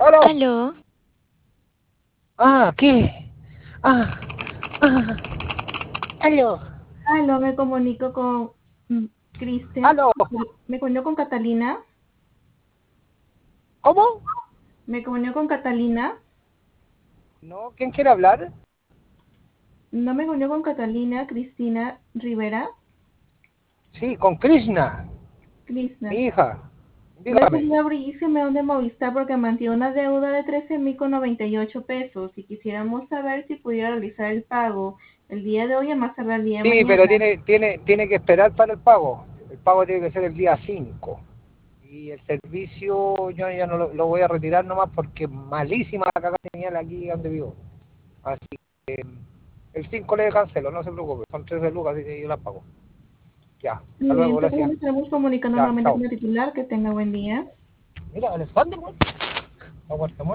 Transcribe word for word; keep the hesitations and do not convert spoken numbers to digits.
¡Aló! Aló, Ah, ¿qué? Ah, ah, aló, Aló, me comunico con mm, Cristian. aló. Me comunico con Catalina. ¿Cómo? Me comunico con Catalina. No, ¿quién quiere hablar? No me comunico con Catalina, Cristina Rivera. Sí, con Krishna, mi Krishna. hija. Le Dígame. pedí abríseme de Movistar porque mantiene una deuda de trece mil con noventa y ocho pesos y quisiéramos saber si pudiera realizar el pago el día de hoy a más tardar el día de Sí, pero mañana. tiene, tiene, tiene que esperar para el pago. El pago tiene que ser el día cinco. Y el servicio yo ya no lo, lo voy a retirar nomás porque es malísima la cagada señal aquí donde vivo. Así que el cinco le cancelo, no se preocupe. Son trece lucas, así que yo la pago. Ya, hasta Muy bien, luego, entonces nos gracias. estaremos comunicando Ya, nuevamente con chao. el titular. Que tenga buen día. Mira, Alexander, güey. Está muerto,